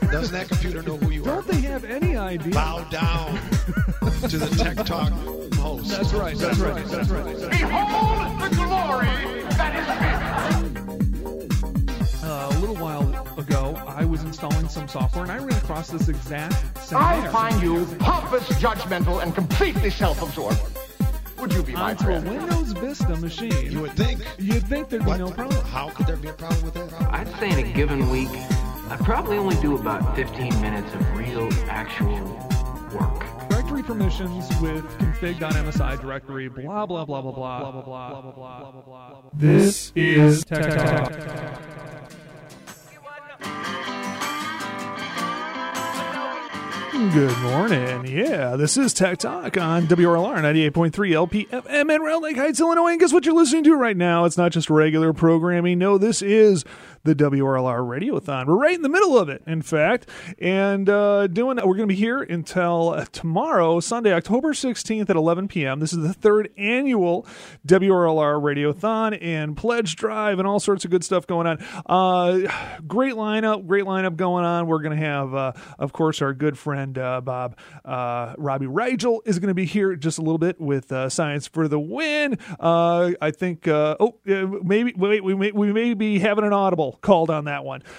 Doesn't that computer know who you are? Don't they have any idea? Bow down to the Tech Talk host. That's right. Behold the glory that is me. A little while ago, I was installing some software, and I ran across this exact scenario. I find you pompous, judgmental, and completely self-absorbed. Would you be my Onto a friend? Windows Vista machine. You would think. You'd think there'd be What? no problem. How could there be a problem with that? I'd say in a given week, I'd probably only do about 15 minutes of real, actual work. Directory permissions with config.msi directory, blah, blah, blah, blah, blah, blah, blah, blah, blah, blah, blah, blah. This is Tech Talk. Good morning. Yeah, this is Tech Talk on WRLR 98.3 LPFM in Round Lake Heights, Illinois. And guess what you're listening to right now? It's not just regular programming. No, this is the WRLR Radiothon. We're right in the middle of it, in fact. And we're going to be here until tomorrow, Sunday, October 16th at 11 p.m. This is the third annual WRLR Radiothon and Pledge Drive and all sorts of good stuff going on. Great lineup going on. We're going to have, of course, our good friend Robbie Rigel is going to be here just a little bit with Science for the Win. I think, maybe we may be having an audible called on that one.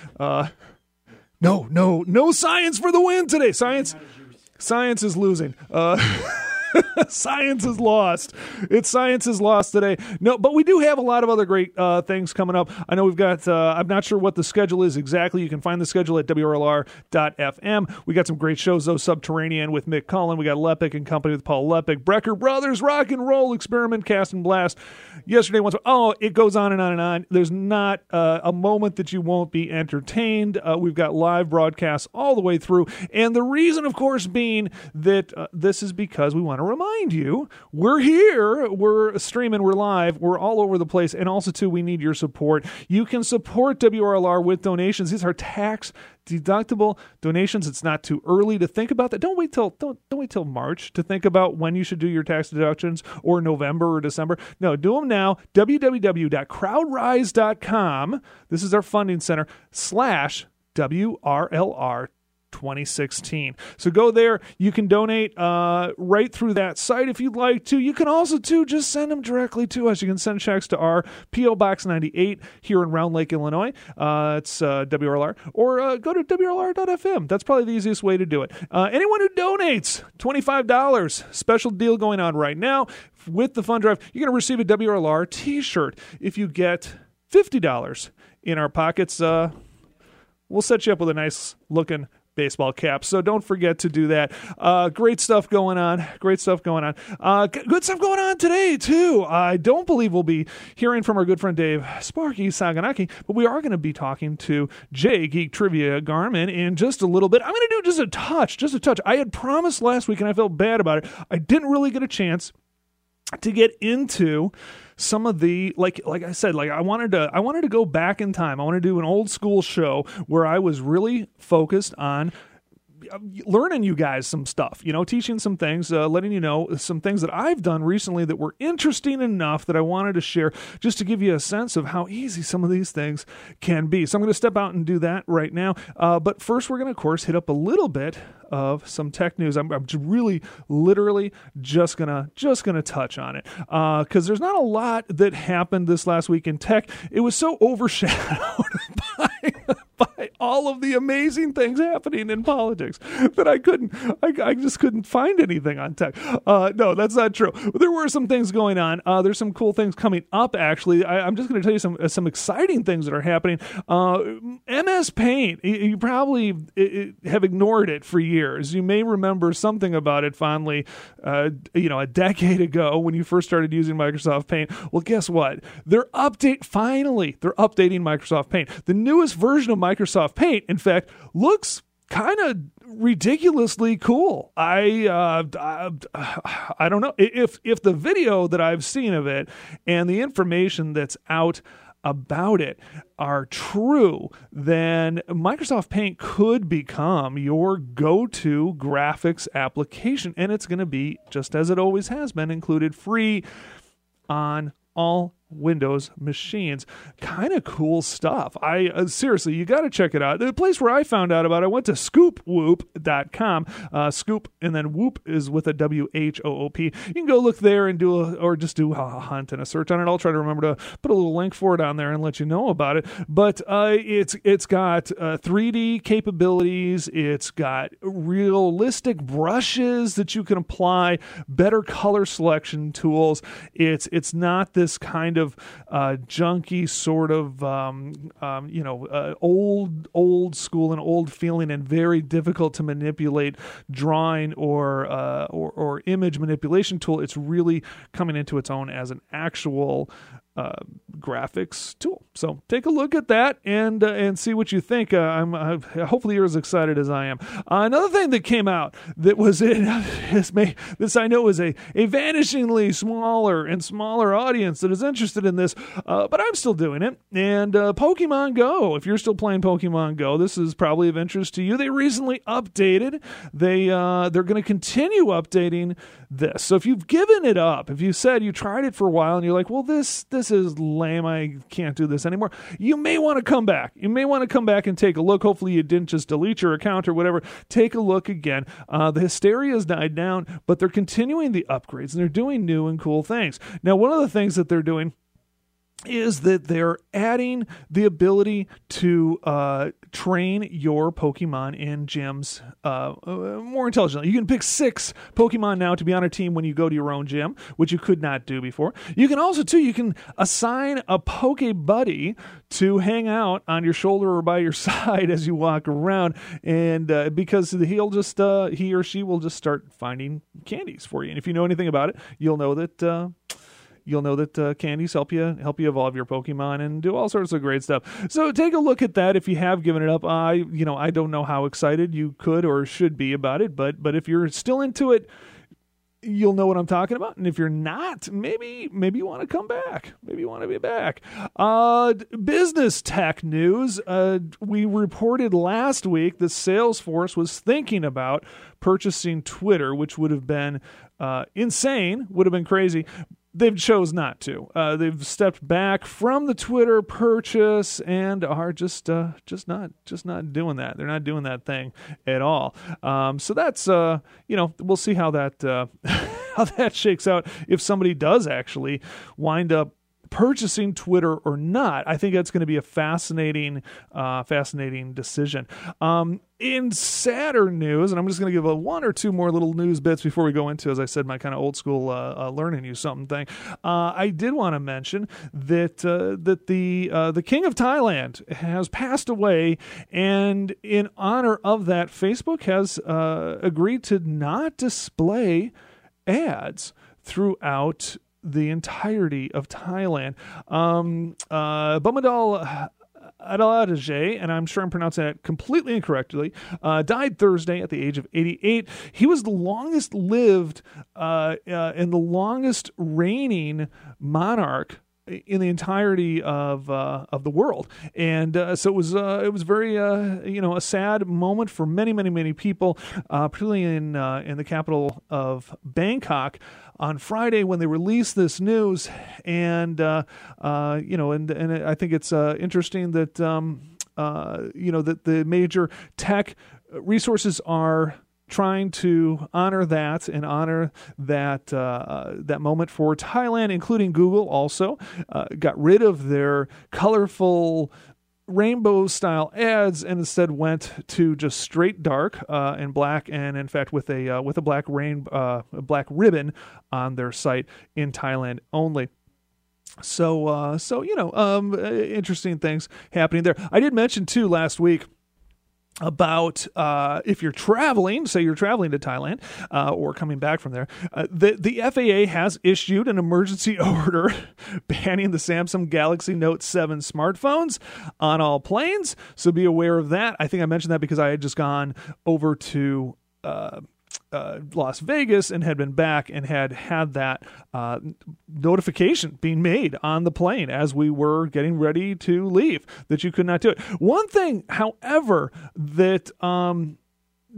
No Science for the Win today. Science is losing. Science is lost. Science is lost today. No, but we do have a lot of other great things coming up. I know we've got, I'm not sure what the schedule is exactly. You can find the schedule at WRLR.fm. We got some great shows, though. Subterranean with Mick Cullen. We got Lepic and Company with Paul Lepic. Brecker Brothers, Rock and Roll Experiment, Cast and Blast. Yesterday, it goes on and on and on. There's not a moment that you won't be entertained. We've got live broadcasts all the way through. And the reason, of course, being that this is because we want to remind you we're here, we're streaming, we're live, we're all over the place, and also too we need your support. You can support WRLR with donations. These are tax deductible donations. It's not too early to think about that. Don't wait till March to think about when you should do your tax deductions, or November or December. No, do them now. www.crowdrise.com. This is our funding center /WRLR 2016. So go there. You can donate right through that site if you'd like to. You can also too just send them directly to us. You can send checks to our P.O. Box 98 here in Round Lake, Illinois. It's WRLR. Or go to WRLR.fm. That's probably the easiest way to do it. Anyone who donates $25, special deal going on right now with the fund drive, you're going to receive a WRLR t-shirt. If you get $50 in our pockets, we'll set you up with a nice looking baseball cap. So don't forget to do that. Great stuff going on. Good stuff going on today, too. I don't believe we'll be hearing from our good friend Dave Sparky Saganaki, but we are going to be talking to Jay Geek Trivia Garmin in just a little bit. I'm going to do just a touch. I had promised last week, and I felt bad about it. I didn't really get a chance to get into some of the, like I said, I wanted to go back in time. I want to do an old school show where I was really focused on learning you guys some stuff, teaching some things, letting you know some things that I've done recently that were interesting enough that I wanted to share, just to give you a sense of how easy some of these things can be. So I'm going to step out and do that right now. But first, we're going to, of course, hit up a little bit of some tech news. I'm really, literally just gonna touch on it because there's not a lot that happened this last week in tech. It was so overshadowed by all of the amazing things happening in politics that I just couldn't find anything on tech. No, that's not true. There were some things going on. There's some cool things coming up, actually. I'm just going to tell you some exciting things that are happening. MS Paint, you probably have ignored it for years. You may remember something about it fondly, a decade ago when you first started using Microsoft Paint. Well, guess what? They're updating Microsoft Paint. The newest version of Microsoft Paint, in fact, looks kind of ridiculously cool. I don't know if the video that I've seen of it and the information that's out about it are true, then Microsoft Paint could become your go-to graphics application, and it's going to be, just as it always has been, included free on all Windows machines. Kind of cool stuff. I seriously, you got to check it out. The place where I found out about it, I went to scoopwhoop.com. Scoop and then Whoop is with a WHOOP. You can go look there and do a hunt and a search on it. I'll try to remember to put a little link for it on there and let you know about it. But it's got 3D capabilities. It's got realistic brushes that you can apply, better color selection tools. It's not this kind of junky sort of old school and old feeling and very difficult to manipulate drawing or image manipulation tool. It's really coming into its own as an actual graphics tool. So take a look at that and see what you think. Hopefully you're as excited as I am. Another thing that came out that was this I know is a vanishingly smaller and smaller audience that is interested in this, but I'm still doing it. And Pokemon Go. If you're still playing Pokemon Go, this is probably of interest to you. They recently updated. They're going to continue updating this. So if you've given it up, if you said you tried it for a while and you're like, well, this is lame, I can't do this anymore, you may want to come back. You may want to come back and take a look. Hopefully you didn't just delete your account or whatever. Take a look again. The hysteria has died down, but they're continuing the upgrades and they're doing new and cool things. Now, one of the things that they're doing is that they're adding the ability to train your Pokemon in gyms more intelligently. You can pick 6 Pokemon now to be on a team when you go to your own gym, which you could not do before. You can also, you can assign a Poke Buddy to hang out on your shoulder or by your side as you walk around, and because he or she will just start finding candies for you. And if you know anything about it, you'll know that candies help you evolve your Pokemon and do all sorts of great stuff. So take a look at that if you have given it up. I don't know how excited you could or should be about it, but if you're still into it, you'll know what I'm talking about. And if you're not, maybe you want to come back. Maybe you want to be back. Business tech news. We reported last week that Salesforce was thinking about purchasing Twitter, which would have been insane, would have been crazy. They've chose not to. They've stepped back from the Twitter purchase and are just not doing that. They're not doing that thing at all. So that's we'll see how that how that shakes out if somebody does actually wind up purchasing Twitter or not. I think that's going to be a fascinating decision. In sadder news, and I'm just going to give one or two more little news bits before we go into, as I said, my kind of old school learning you something thing. I did want to mention that the King of Thailand has passed away, and in honor of that, Facebook has agreed to not display ads throughout the entirety of Thailand. Bhumibol Adulyadej, and I'm sure I'm pronouncing that completely incorrectly, died Thursday at the age of 88. He was the longest lived and the longest reigning monarch in the entirety of the world, and so it was very a sad moment for many people, particularly in the capital of Bangkok on Friday when they released this news, and and I think it's interesting that that the major tech resources are trying to honor that and honor that moment for Thailand, including Google also got rid of their colorful rainbow style ads and instead went to just straight dark and black, and in fact with a black ribbon on their site in Thailand only. So interesting things happening there. I did mention too last week about if you're traveling, say you're traveling to Thailand or coming back from there, the FAA has issued an emergency order banning the Samsung Galaxy Note 7 smartphones on all planes. So be aware of that. I think I mentioned that because I had just gone over to Las Vegas and had been back and had that notification being made on the plane as we were getting ready to leave that you could not do it. One thing, however, that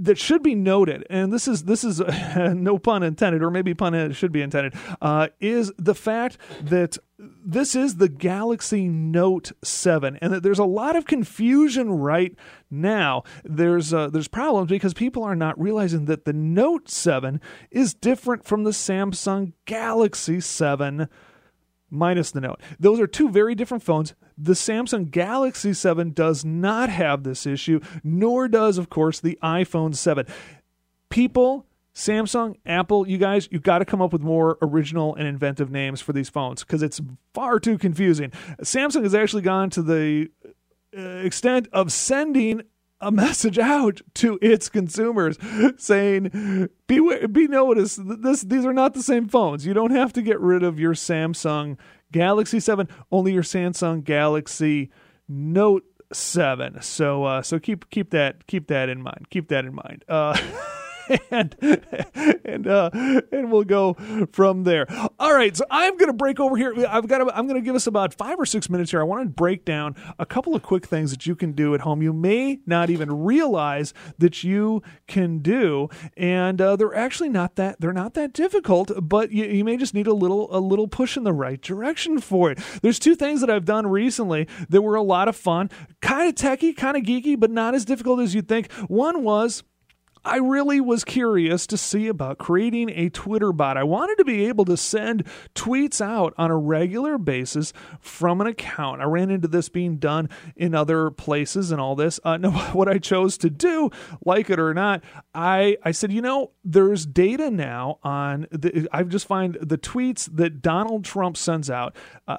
that should be noted, and this is no pun intended, or maybe pun should be intended, is the fact that this is the Galaxy Note 7, and that there's a lot of confusion right now. There's problems because people are not realizing that the Note 7 is different from the Samsung Galaxy 7 minus the Note. Those are two very different phones. The Samsung Galaxy 7 does not have this issue, nor does, of course, the iPhone 7. People, Samsung, Apple, you guys, you've got to come up with more original and inventive names for these phones because it's far too confusing. Samsung has actually gone to the extent of sending a message out to its consumers saying, be noticed, these are not the same phones. You don't have to get rid of your Samsung Galaxy 7, only your Samsung Galaxy Note 7. So keep that in mind. Keep that in mind. And we'll go from there. All right, so I'm going to break over here. I'm going to give us about 5 or 6 minutes here. I want to break down a couple of quick things that you can do at home. You may not even realize that you can do, and they're actually not that difficult. But you may just need a little push in the right direction for it. There's 2 things that I've done recently that were a lot of fun, kind of techie, kind of geeky, but not as difficult as you'd think. One was, I really was curious to see about creating a Twitter bot. I wanted to be able to send tweets out on a regular basis from an account. I ran into this being done in other places and all this. No, what I chose to do, like it or not, I said, there's data now on, I just find the tweets that Donald Trump sends out,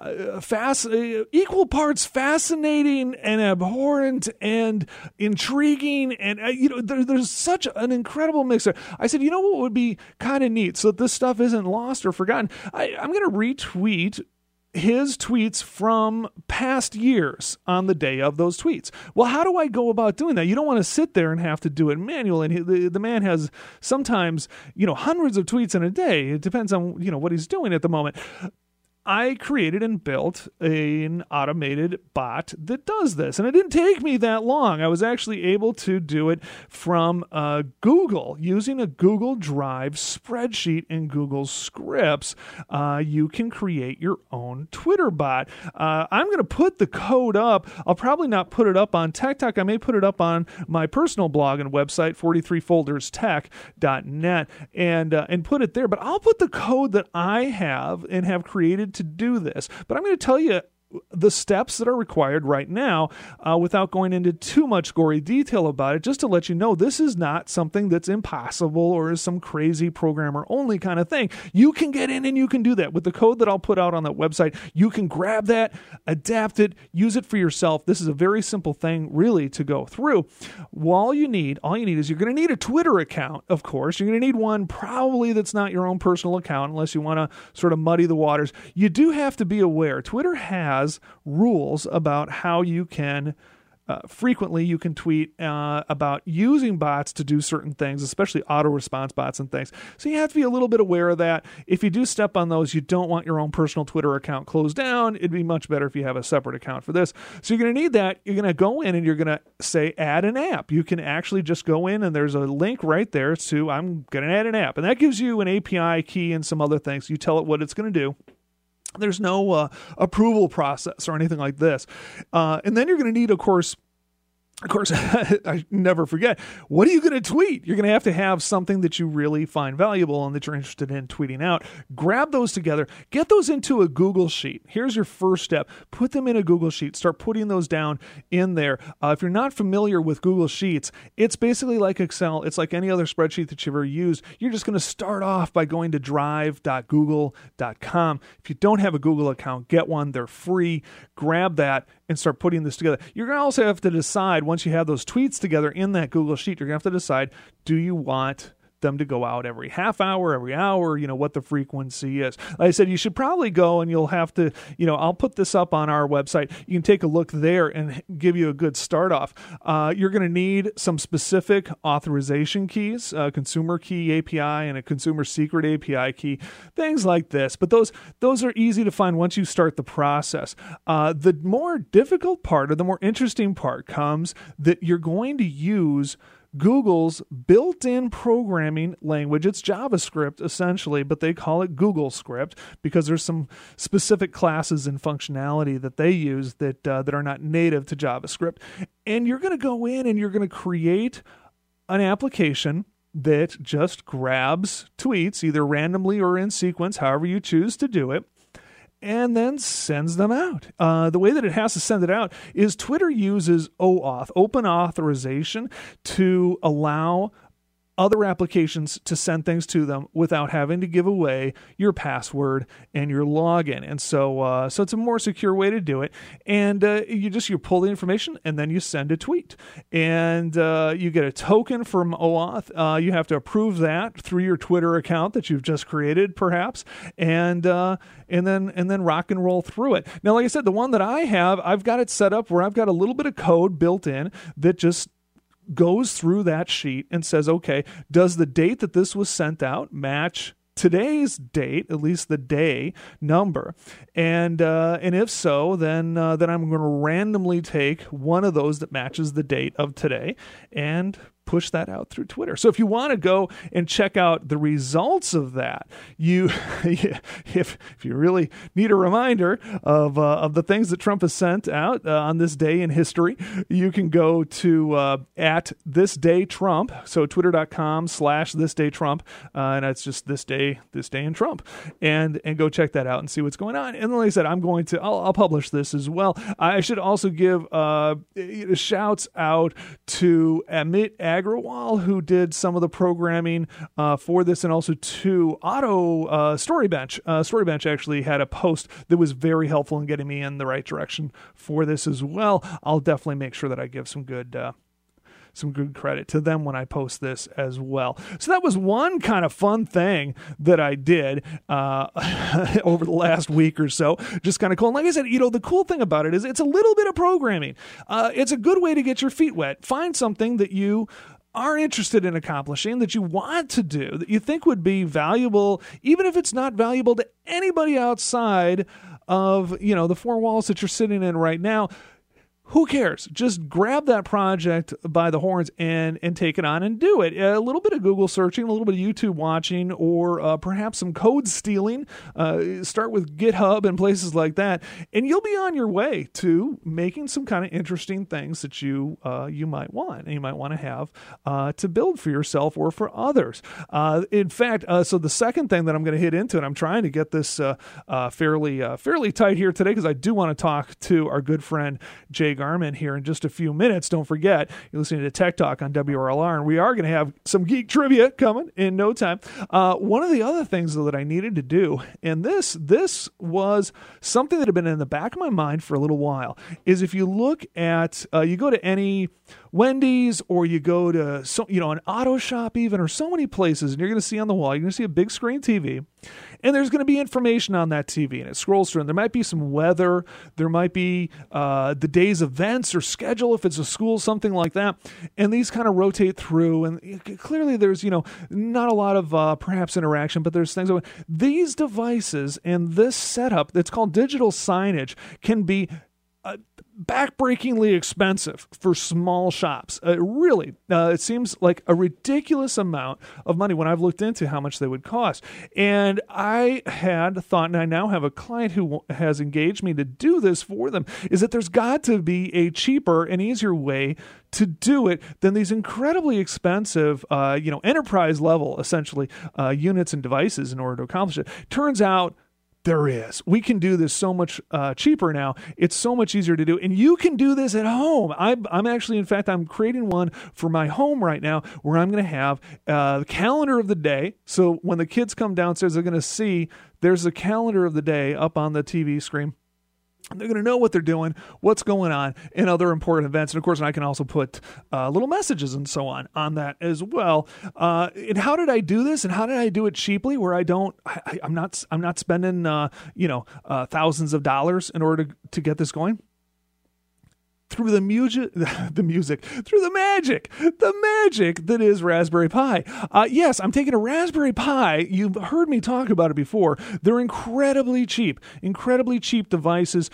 equal parts fascinating and abhorrent and intriguing. And, there's such an incredible mixer. I said, what would be kind of neat so that this stuff isn't lost or forgotten? I'm going to retweet his tweets from past years on the day of those tweets. Well, how do I go about doing that? You don't want to sit there and have to do it manually. And the man has sometimes, hundreds of tweets in a day. It depends on, what he's doing at the moment. I created and built an automated bot that does this. And it didn't take me that long. I was actually able to do it from Google using a Google Drive spreadsheet in Google Scripts. You can create your own Twitter bot. I'm going to put the code up. I'll probably not put it up on Tech Talk. I may put it up on my personal blog and website, 43folderstech.net, and put it there. But I'll put the code that I have and have created to do this. But I'm going to tell you the steps that are required right now without going into too much gory detail about it, just to let you know this is not something that's impossible or is some crazy programmer only kind of thing. You can get in and you can do that. With the code that I'll put out on that website, you can grab that, adapt it, use it for yourself. This is a very simple thing really to go through. All you need is you're going to need a Twitter account, of course. You're going to need one probably that's not your own personal account unless you want to sort of muddy the waters. You do have to be aware. Twitter has rules about how you can frequently you can tweet about using bots to do certain things, especially auto response bots and things. So you have to be a little bit aware of that. If you do step on those, you don't want your own personal Twitter account closed down. It'd be much better if you have a separate account for this. So you're going to need that. You're going to go in and you're going to say add an app. You can actually just go in and there's a link right there to I'm going to add an app. And that gives you an API key and some other things. You tell it what it's going to do. There's no approval process or anything like this. And then you're going to need, of course, I never forget, what are you going to tweet? You're going to have something that you really find valuable and that you're interested in tweeting out. Grab those together. Get those into a Google Sheet. Here's your first step. Put them in a Google Sheet. Start putting those down in there. If you're not familiar with Google Sheets, it's basically like Excel. It's like any other spreadsheet that you've ever used. You're just going to start off by going to drive.google.com. If you don't have a Google account, get one. They're free. Grab that and start putting this together. You're going to also have to decide, once you have those tweets together in that Google Sheet, you're going to have to decide, do you want them to go out every half hour, every hour, what the frequency is. Like I said, you should probably go and you'll have to, I'll put this up on our website. You can take a look there and give you a good start off. You're going to need some specific authorization keys, a consumer key API and a consumer secret API key, things like this. But those are easy to find once you start the process. The more difficult part or the more interesting part comes that you're going to use Google's built-in programming language. It's JavaScript essentially, but they call it Google Script because there's some specific classes and functionality that they use that are not native to JavaScript. And you're going to go in and you're going to create an application that just grabs tweets, either randomly or in sequence, however you choose to do it, and then sends them out. The way that it has to send it out is Twitter uses OAuth, open authorization, to allow other applications to send things to them without having to give away your password and your login. And so it's a more secure way to do it. And you pull the information and then you send a tweet. And you get a token from OAuth. You have to approve that through your Twitter account that you've just created, perhaps. And then rock and roll through it. Now, like I said, the one that I have, I've got it set up where I've got a little bit of code built in that just goes through that sheet and says, okay, does the date that this was sent out match today's date, at least the day number? And if so, then I'm going to randomly take one of those that matches the date of today and push that out through Twitter. So if you want to go and check out the results of that, if you really need a reminder of the things that Trump has sent out on this day in history, you can go to at This Day Trump, so twitter.com/thisdaytrump, and that's just this day in Trump, and go check that out and see what's going on. And like I said, I'll publish this as well. I should also give shouts out to Amit Agrawal, who did some of the programming for this, and also to Otto Storybench. Storybench actually had a post that was very helpful in getting me in the right direction for this as well. I'll definitely make sure that I give some good credit to them when I post this as well. So that was one kind of fun thing that I did over the last week or so. Just kind of cool. And like I said, the cool thing about it is it's a little bit of programming. It's a good way to get your feet wet. Find something that you are interested in accomplishing, that you want to do, that you think would be valuable, even if it's not valuable to anybody outside of, the four walls that you're sitting in right now. Who cares? Just grab that project by the horns and take it on and do it. A little bit of Google searching, a little bit of YouTube watching, or perhaps some code stealing. Start with GitHub and places like that, and you'll be on your way to making some kind of interesting things that you might want, and you might want to have to build for yourself or for others. In fact, so the second thing that I'm going to hit into, and I'm trying to get this fairly tight here today because I do want to talk to our good friend Jay Garman here in just a few minutes. Don't forget, you're listening to Tech Talk on WRLR, and we are going to have some geek trivia coming in no time. One of the other things, though, that I needed to do, and this was something that had been in the back of my mind for a little while, is if you look at, you go to any Wendy's, or you go to an auto shop even, or so many places, and you're going to see on the wall, you're going to see a big screen TV, and there's going to be information on that TV, and it scrolls through, and there might be some weather, there might be the day's events or schedule if it's a school, something like that, and these kind of rotate through, and clearly there's not a lot of perhaps interaction, but there's things. These devices and this setup that's called digital signage can be backbreakingly expensive for small shops. Really, it seems like a ridiculous amount of money when I've looked into how much they would cost. And I had thought, and I now have a client who has engaged me to do this for them, is that there's got to be a cheaper and easier way to do it than these incredibly expensive, enterprise level, essentially, units and devices in order to accomplish it. Turns out there is. We can do this so much cheaper now. It's so much easier to do. And you can do this at home. I'm actually, in fact, I'm creating one for my home right now where I'm going to have the calendar of the day. So when the kids come downstairs, they're going to see there's a calendar of the day up on the TV screen. They're going to know what they're doing, what's going on, and other important events. And of course, I can also put little messages and so on that as well. And how did I do this? And how did I do it cheaply, where I'm not spending thousands of dollars in order to get this going? through the music, through the magic that is Raspberry Pi. Yes, I'm taking a Raspberry Pi. You've heard me talk about it before. They're incredibly cheap devices.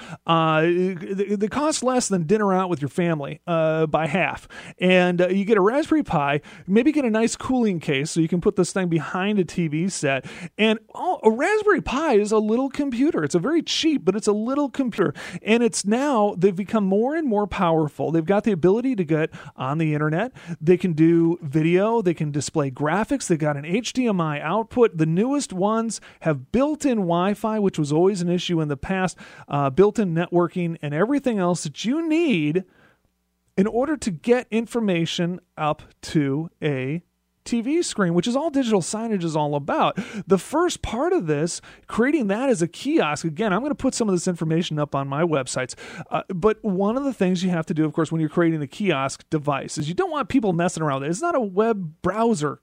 They cost less than dinner out with your family by half. And you get a Raspberry Pi, maybe get a nice cooling case so you can put this thing behind a TV set. And a Raspberry Pi is a little computer. It's a very cheap, but it's a little computer. And they've become more and more powerful. They've got the ability to get on the internet. They can do video. They can display graphics. They've got an HDMI output. The newest ones have built-in Wi-Fi, which was always an issue in the past, built-in networking, and everything else that you need in order to get information up to a TV screen, which is all digital signage is all about. The first part of this, creating that as a kiosk, again, I'm going to put some of this information up on my websites, but one of the things you have to do, of course, when you're creating a kiosk device is you don't want people messing around with it. It's not a web browser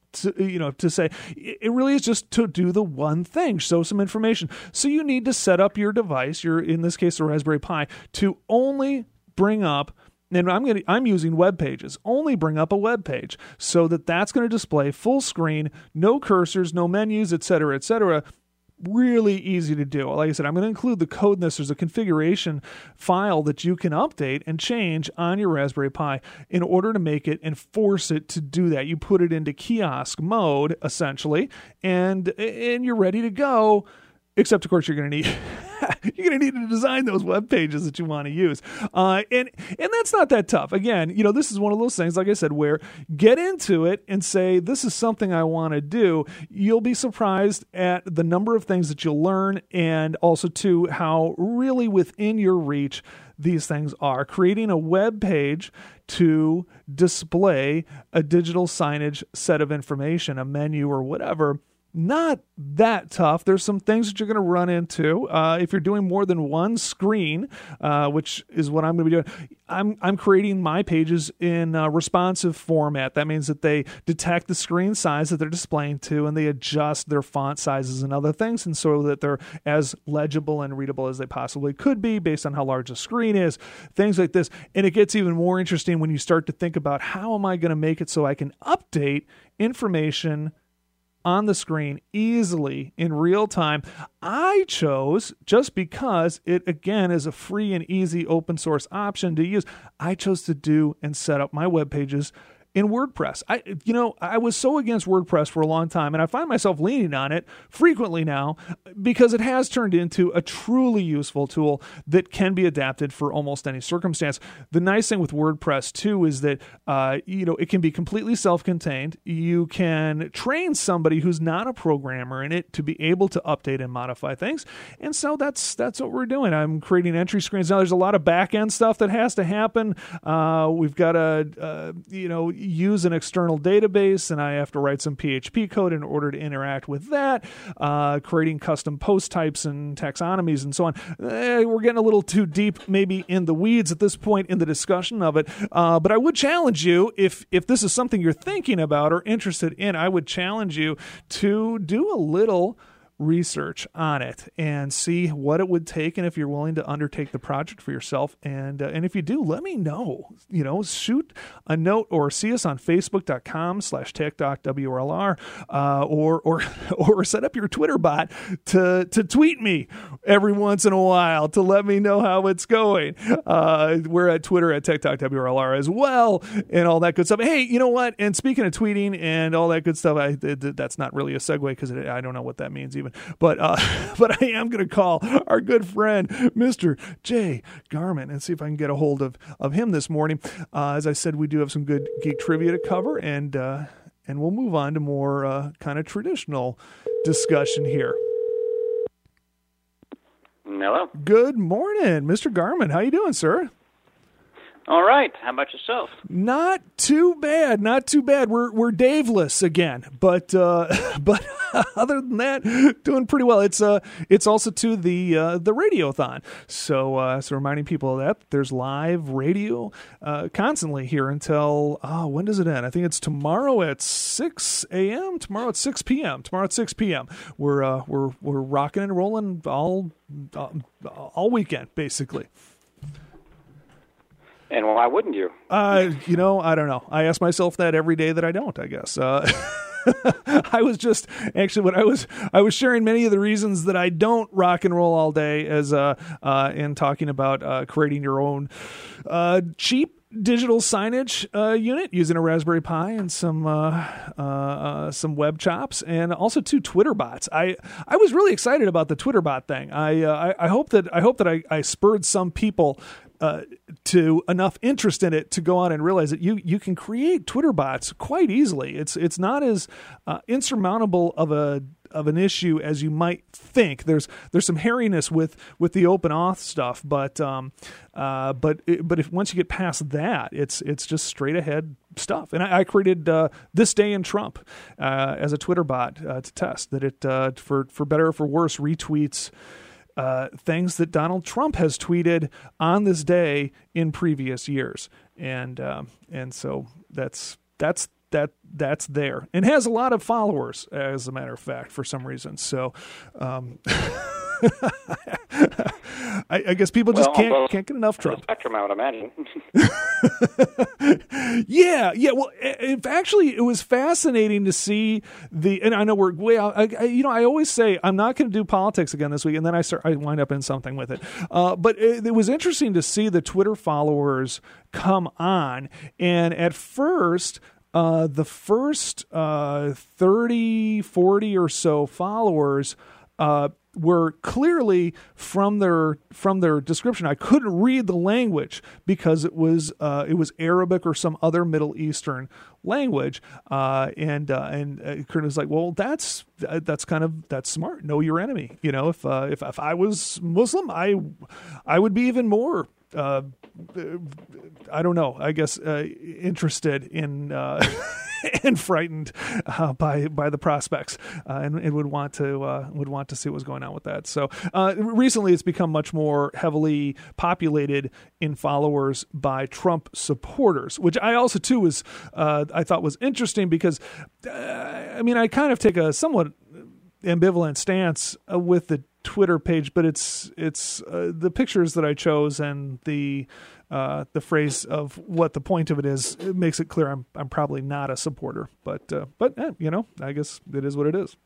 to say. It really is just to do the one thing, show some information. So you need to set up your device, in this case, the Raspberry Pi, to only bring up, and I'm using web pages. Only bring up a web page so that's going to display full screen, no cursors, no menus, etc., etc. Really easy to do. Like I said, I'm going to include the code in this. There's a configuration file that you can update and change on your Raspberry Pi in order to make it and force it to do that. You put it into kiosk mode, essentially, and you're ready to go. Except, of course, you're going to need to design those web pages that you want to use, and that's not that tough. Again, this is one of those things, like I said, where get into it and say, this is something I want to do. You'll be surprised at the number of things that you'll learn, and also too how really within your reach these things are. Creating a web page to display a digital signage set of information, a menu or whatever. Not that tough. There's some things that you're going to run into if you're doing more than one screen, which is what I'm going to be doing. I'm creating my pages in responsive format. That means that they detect the screen size that they're displaying to, and they adjust their font sizes and other things, and so that they're as legible and readable as they possibly could be based on how large the screen is, things like this. And it gets even more interesting when you start to think about, how am I going to make it so I can update information on the screen easily in real time. I chose, just because it again is a free and easy open source option to use, I chose to do and set up my web pages in WordPress. I was so against WordPress for a long time, and I find myself leaning on it frequently now because it has turned into a truly useful tool that can be adapted for almost any circumstance. The nice thing with WordPress too is that it can be completely self-contained. You can train somebody who's not a programmer in it to be able to update and modify things, and so that's what we're doing. I'm creating entry screens now. There's a lot of back-end stuff that has to happen. We've got to use an external database, and I have to write some PHP code in order to interact with that, creating custom post types and taxonomies and so on. We're getting a little too deep maybe in the weeds at this point in the discussion of it, but I would challenge you, if this is something you're thinking about or interested in, I would challenge you to do a little research on it and see what it would take, and if you're willing to undertake the project for yourself. And if you do, let me know. Shoot a note or see us on Facebook.com/TechDocWRLR, or set up your Twitter bot to tweet me every once in a while to let me know how it's going. We're at Twitter at TechDocWRLR as well, and all that good stuff. Hey, you know what? And speaking of tweeting and all that good stuff, that's not really a segue because I don't know what that means even. But I am going to call our good friend, Mr. Jay Garman, and see if I can get a hold of him this morning. As I said, we do have some good geek trivia to cover, and we'll move on to more kind of traditional discussion here. Hello. Good morning, Mr. Garman. How you doing, sir? All right. How about yourself? Not too bad. Not too bad. We're Daveless again, but other than that, doing pretty well. It's also to the Radiothon. So reminding people of that, there's live radio constantly here until when does it end? I think it's tomorrow at 6 a.m. Tomorrow at 6 p.m. We're rocking and rolling all weekend basically. And why wouldn't you? I don't know. I ask myself that every day that I don't, I guess. I was just actually when I was sharing many of the reasons that I don't rock and roll all day as in talking about creating your own cheap digital signage unit using a Raspberry Pi and some web chops, and also 2 Twitter bots. I was really excited about the Twitter bot thing. I hope that I spurred some people to enough interest in it to go out and realize that you can create Twitter bots quite easily. It's not as insurmountable of an issue as you might think. There's some hairiness with the OpenAuth stuff, but if once you get past that, it's just straight ahead stuff. And I created This Day in Trump as a Twitter bot to test that it for better or for worse retweets things that Donald Trump has tweeted on this day in previous years, and so that's there, and has a lot of followers, as a matter of fact, for some reason. So I guess people just can't get enough Trump. Spectrum, I would imagine. Yeah. Well, it was fascinating to see and I know we're way out. I always say I'm not going to do politics again this week, and then I wind up in something with it. But it was interesting to see the Twitter followers come on, and at first, the first 30, 40 or so followers were clearly from their description. I couldn't read the language because it was Arabic or some other Middle Eastern language, and Kurt was like, well, that's smart. Know your enemy. If I was Muslim, I would be even more. I don't know. I guess interested in and frightened by the prospects, and would want to see what was going on with that. So recently, it's become much more heavily populated in followers by Trump supporters, which I also too was I thought was interesting because I kind of take a somewhat ambivalent stance with the Twitter page, but it's the pictures that I chose and the phrase of what the point of it is. It makes it clear I'm probably not a supporter, but I guess it is what it is.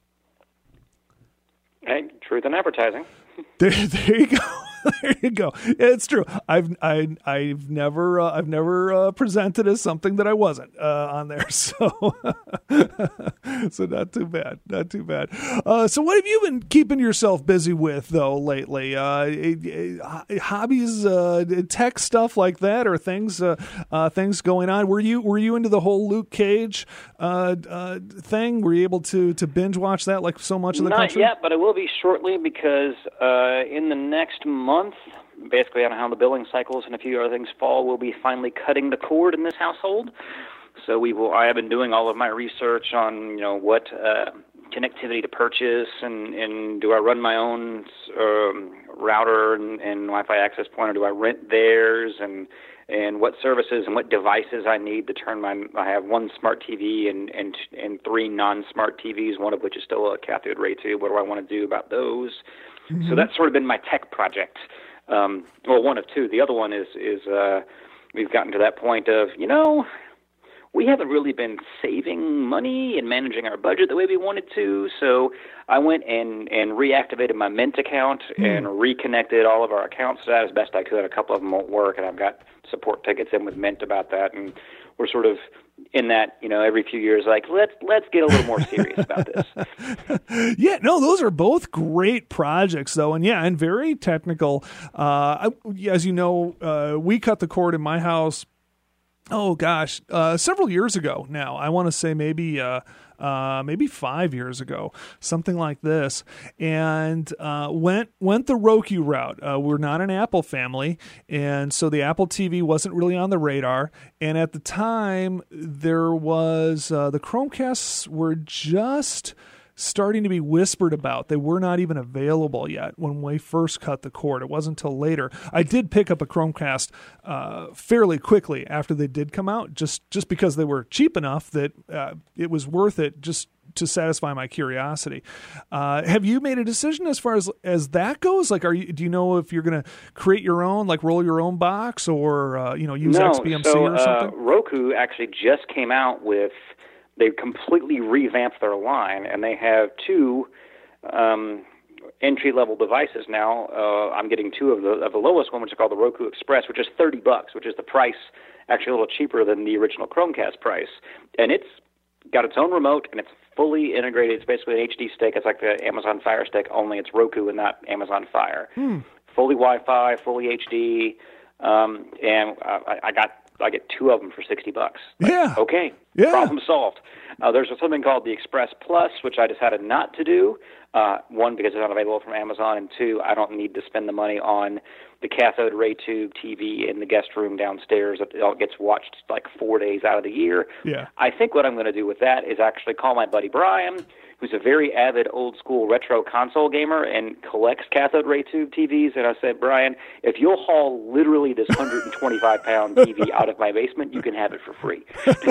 Hey, truth in advertising. There you go. There you go. It's true. I've never presented as something that I wasn't on there. So so not too bad. Not too bad. So what have you been keeping yourself busy with though lately? Hobbies, tech stuff like that, or things going on? Were you into the whole Luke Cage thing? Were you able to binge watch that like so much of the country? Not yet, but I will be shortly because in the next month, basically on how the billing cycles and a few other things fall, we'll be finally cutting the cord in this household. So I have been doing all of my research on what connectivity to purchase, and do I run my own router and Wi-Fi access point, or do I rent theirs, and what services and what devices I need to turn I have one smart TV and 3 non-smart TVs, one of which is still a cathode ray tube. What do I want to do about those? Mm-hmm. So that's sort of been my tech project. Well, one of 2. The other one is we've gotten to that point of, we haven't really been saving money and managing our budget the way we wanted to. So I went and reactivated my Mint account and reconnected all of our accounts to that as best I could. A couple of them won't work, and I've got support tickets in with Mint about that. And we're sort of in that, every few years, like, let's get a little more serious about this. Yeah, no, those are both great projects, though, and very technical. As you know, we cut the cord in my house. Oh gosh, several years ago now. I want to say maybe 5 years ago, something like this, and went the Roku route. We're not an Apple family, and so the Apple TV wasn't really on the radar. And at the time, there was the Chromecasts were just starting to be whispered about. They were not even available yet when we first cut the cord. It wasn't until later. I did pick up a Chromecast fairly quickly after they did come out, just because they were cheap enough that it was worth it just to satisfy my curiosity. Have you made a decision as far as that goes? Like, do you know if you're going to create your own, like roll your own box, or use XBMC or something? Roku actually just came out with. They completely revamped their line, and they have two entry-level devices now. I'm getting two of the lowest one, which is called the Roku Express, which is $30, which is the price, actually a little cheaper than the original Chromecast price, and it's got its own remote, and it's fully integrated. It's basically an HD stick. It's like the Amazon Fire Stick, only it's Roku and not Amazon Fire. Fully Wi-Fi, fully HD, and I get two of them for $60. Yeah. Okay. Yeah. Problem solved. There's something called the Express Plus, which I decided not to do. One, because it's not available from Amazon, and two, I don't need to spend the money on the cathode ray tube TV in the guest room downstairs. It all gets watched like 4 days out of the year. Yeah. I think what I'm going to do with that is actually call my buddy Brian, who's a very avid old-school retro console gamer and collects cathode ray tube TVs, and I said, Brian, if you'll haul literally this 125-pound TV out of my basement, you can have it for free.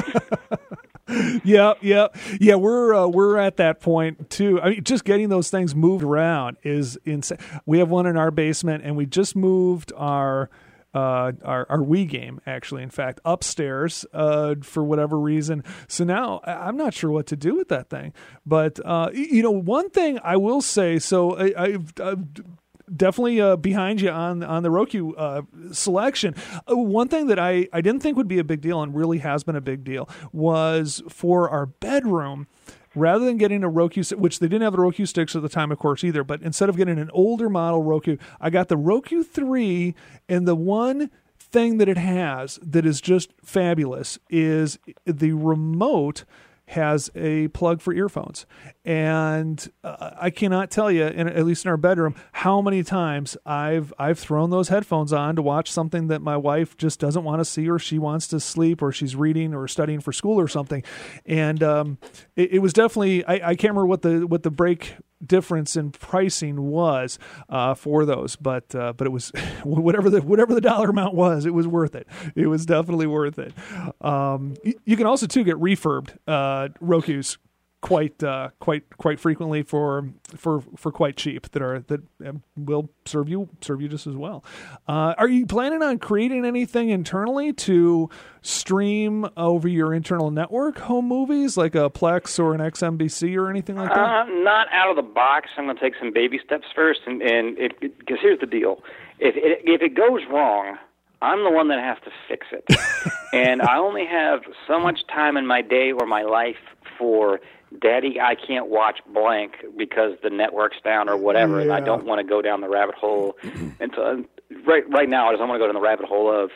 Yeah. We're at that point too. I mean, just getting those things moved around is insane. We have one in our basement, and we just moved our Wii game, actually, in fact, upstairs for whatever reason. So now I'm not sure what to do with that thing. But one thing I will say. So I've definitely behind you on the Roku selection. One thing that I didn't think would be a big deal, and really has been a big deal, was for our bedroom. Rather than getting a Roku, which they didn't have the Roku sticks at the time, of course, either, but instead of getting an older model Roku, I got the Roku 3, and the one thing that it has that is just fabulous is the remote has a plug for earphones. And I cannot tell you, at least in our bedroom, how many times I've thrown those headphones on to watch something that my wife just doesn't want to see, or she wants to sleep, or she's reading or studying for school or something. And it was definitely, I can't remember what the break difference in pricing was for those, but it was whatever the dollar amount was, it was worth it. It was definitely worth it. You can also too get refurbed Rokus quite frequently for quite cheap that will serve you just as well. Are you planning on creating anything internally to stream over your internal network home movies, like a Plex or an XMBC or anything like that? Not out of the box. I'm going to take some baby steps first, and because here's the deal: if it goes wrong, I'm the one that has to fix it, and I only have so much time in my day or my life for Daddy, I can't watch blank because the network's down or whatever, and I don't want to go down the rabbit hole. And so, right now, I just don't want to go down the rabbit hole of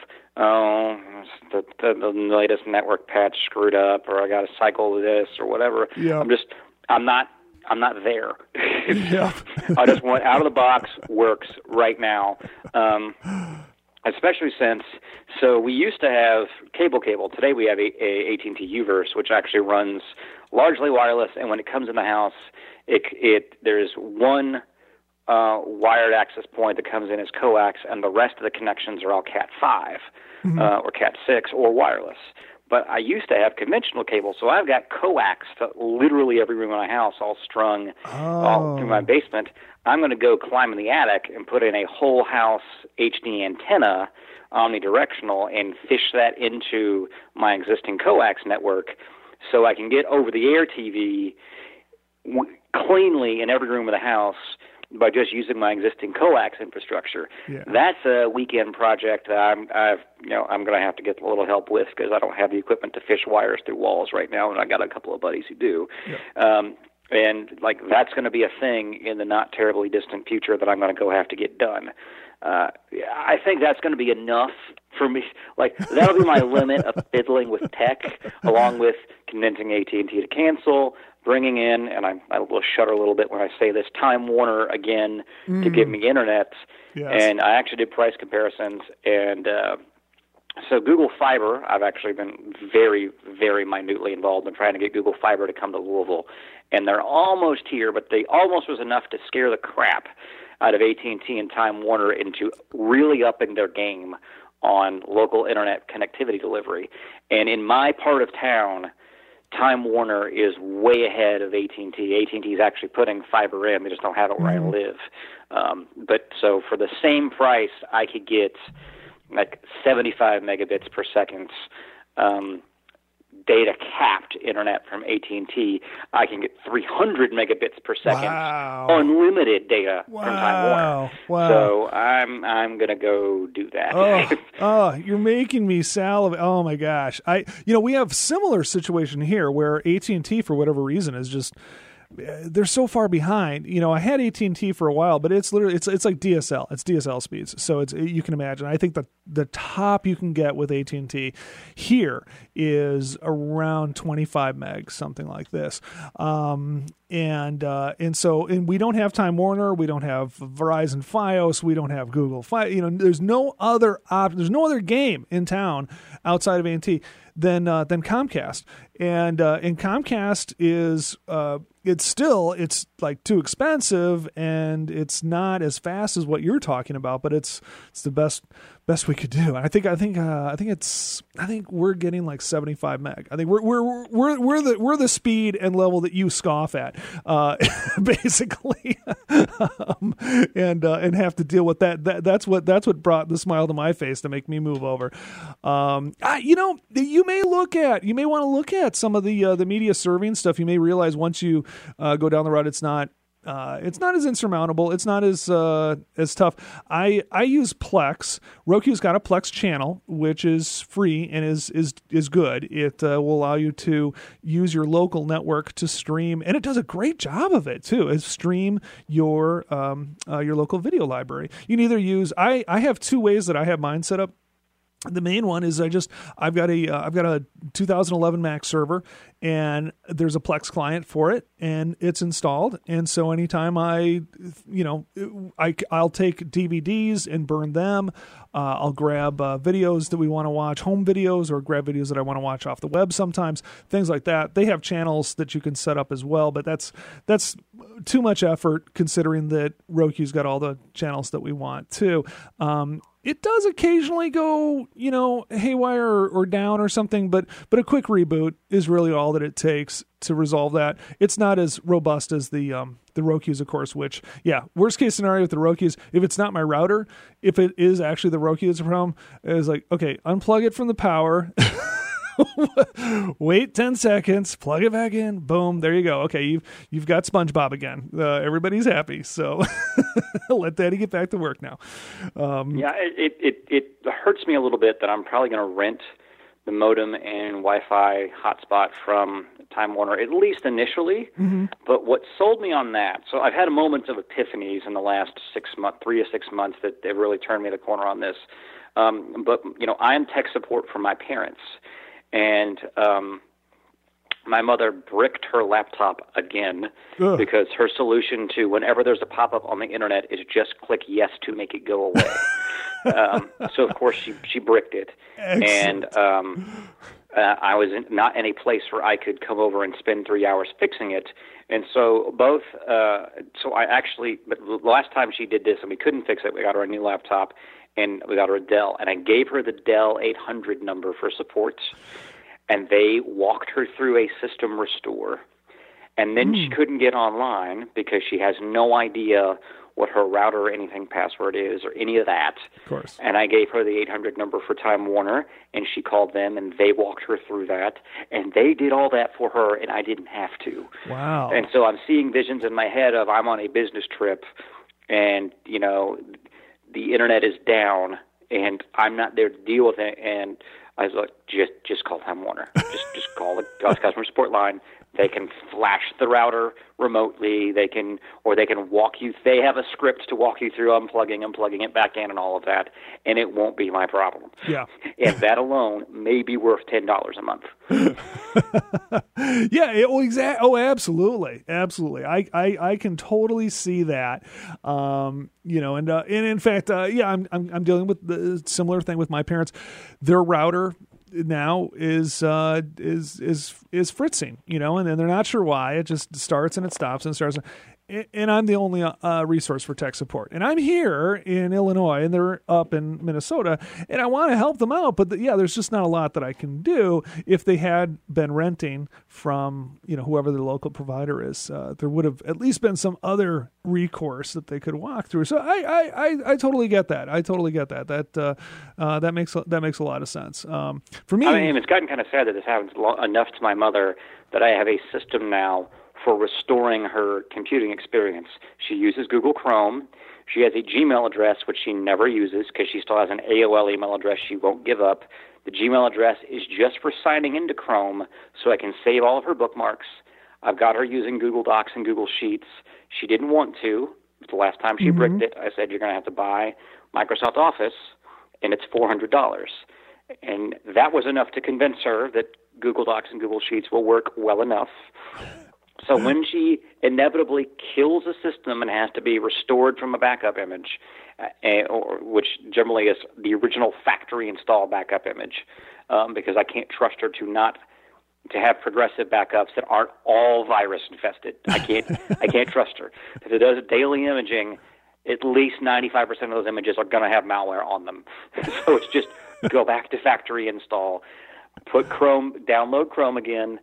the latest network patch screwed up, or I got to cycle this or whatever. Yeah. I'm not there. Yeah. I just want out of the box works right now. Especially since, so we used to have cable. Today we have a AT&T UVerse, which actually runs largely wireless, and when it comes in the house, there's one wired access point that comes in as coax, and the rest of the connections are all Cat 5 or Cat 6 or wireless. But I used to have conventional cable, so I've got coax to literally every room in my house, all strung all through my basement. I'm going to go climb in the attic and put in a whole house HD antenna, omnidirectional, and fish that into my existing coax network so I can get over-the-air TV cleanly in every room of the house by just using my existing coax infrastructure. Yeah. That's a weekend project that I'm going to have to get a little help with because I don't have the equipment to fish wires through walls right now, and I got a couple of buddies who do. Yeah. And that's going to be a thing in the not terribly distant future that I'm going to go have to get done. I think that's going to be enough for me. That'll be my limit of fiddling with tech, along with convincing AT&T to cancel, bringing in, and I will shudder a little bit when I say this, Time Warner again to give me internet. Yes. And I actually did price comparisons, and So Google Fiber, I've actually been very, very minutely involved in trying to get Google Fiber to come to Louisville. And they're almost here, but they almost was enough to scare the crap out of AT&T and Time Warner into really upping their game on local internet connectivity delivery. And in my part of town, Time Warner is way ahead of AT&T. AT&T is actually putting fiber in. They just don't have it where I live. But so for the same price, I could get like 75 megabits per second data capped internet from AT&T. I can get 300 megabits per second unlimited data from Time Warner. Wow. So I'm going to go do that. Oh, you're making me salivate. Oh my gosh. We have similar situation here where AT&T for whatever reason is just they're so far behind. I had AT&T for a while, but it's literally it's like DSL. It's DSL speeds. So you can imagine. I think the top you can get with AT&T here is around 25 megs, something like this. And we don't have Time Warner, we don't have Verizon Fios, we don't have Google Fios. There's no other there's no other game in town outside of AT&T than Comcast. And Comcast is it's like too expensive and it's not as fast as what you're talking about, but it's the best we could do. And I think we're getting like 75 meg. I think we're the speed and level that you scoff at, basically, and have to deal with that. That's what brought the smile to my face to make me move over. You may want to look at some of the media serving stuff. You may realize once you go down the road, it's not as insurmountable. It's not as tough. I use Plex. Roku's got a Plex channel, which is free and is good. It will allow you to use your local network to stream, and it does a great job of it too. Is stream your local video library. You can either use. I have two ways that I have mine set up. The main one is I've got a 2011 Mac server, and there's a Plex client for it, and it's installed. And so anytime I'll take DVDs and burn them. I'll grab videos that we want to watch, home videos, or grab videos that I want to watch off the web sometimes, things like that. They have channels that you can set up as well, but that's too much effort considering that Roku's got all the channels that we want too. It does occasionally go, haywire or down or something, but a quick reboot is really all that it takes to resolve that. It's not as robust as the Rokus, of course, which, worst case scenario with the Rokus, if it's not my router, if it is actually the Roku that's a problem, it's like, okay, unplug it from the power, wait 10 seconds, plug it back in, boom, there you go. Okay, you've got SpongeBob again. Everybody's happy, so let Daddy get back to work now. It hurts me a little bit that I'm probably going to rent the modem and Wi-Fi hotspot from Time Warner, at least initially. Mm-hmm. But what sold me on that, so I've had a moment of epiphanies in the last 3 to 6 months that they've really turned me the corner on this. But I'm tech support for my parents. And my mother bricked her laptop again because her solution to whenever there's a pop-up on the internet is just click yes to make it go away. So, of course, she bricked it. Excellent. And I was not in a place where I could come over and spend 3 hours fixing it. And so but the last time she did this and we couldn't fix it, we got her a new laptop and we got her a Dell. And I gave her the Dell 800 number for support. And they walked her through a system restore. And then she couldn't get online because she has no idea what her router or anything password is or any of that. Of course. And I gave her the 800 number for Time Warner, and she called them, and they walked her through that. And they did all that for her, and I didn't have to. Wow. And so I'm seeing visions in my head of I'm on a business trip, and, the internet is down, and I'm not there to deal with it. And I was like, just call Time Warner. Just call the customer support line. They can flash the router remotely. They can walk you. They have a script to walk you through unplugging and plugging it back in and all of that, and it won't be my problem. Yeah. And that alone may be worth $10 a month. Yeah. Oh, absolutely, absolutely. I can totally see that. And in fact, I'm dealing with the similar thing with my parents. Their router now is fritzing, and then they're not sure why. It just starts and it stops and starts. And I'm the only resource for tech support. And I'm here in Illinois, and they're up in Minnesota, and I want to help them out. But there's just not a lot that I can do. If they had been renting from whoever the local provider is, there would have at least been some other recourse that they could walk through. So I totally get that. I totally get that. That makes a lot of sense. For me, I mean, it's gotten kind of sad that this happens enough to my mother that I have a system now for restoring her computing experience. She uses Google Chrome. She has a Gmail address, which she never uses because she still has an AOL email address she won't give up. The Gmail address is just for signing into Chrome so I can save all of her bookmarks. I've got her using Google Docs and Google Sheets. She didn't want to. The last time she bricked it, I said, you're going to have to buy Microsoft Office, and it's $400. And that was enough to convince her that Google Docs and Google Sheets will work well enough. So when she inevitably kills a system and has to be restored from a backup image, which generally is the original factory install backup image, because I can't trust her to have progressive backups that aren't all virus infested. I can't trust her. If it does daily imaging, at least 95% of those images are going to have malware on them. So it's just go back to factory install, download Chrome again,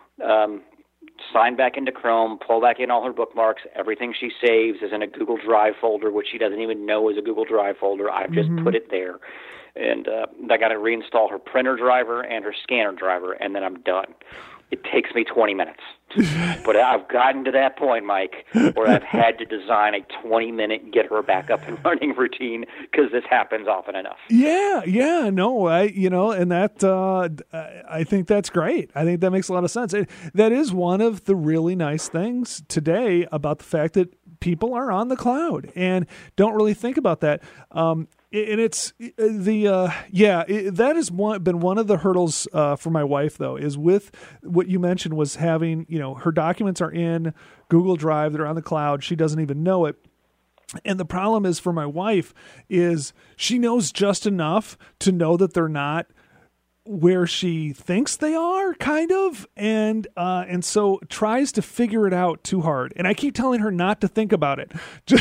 sign back into Chrome, pull back in all her bookmarks. Everything she saves is in a Google Drive folder, which she doesn't even know is a Google Drive folder. I've just put it there. And I got to reinstall her printer driver and her scanner driver, and then I'm done. It takes me 20 minutes. But I've gotten to that point, Mike, where I've had to design a 20-minute get her back up and running routine because this happens often enough. Yeah, no, and that I think that's great. I think that makes a lot of sense. That is one of the really nice things today about the fact that people are on the cloud and don't really think about that. And it's that has been one of the hurdles for my wife, though, is with what you mentioned was having, her documents are in Google Drive, they're on the cloud. She doesn't even know it. And the problem is for my wife is she knows just enough to know that they're not where she thinks they are, kind of, and so tries to figure it out too hard. And I keep telling her not to think about it.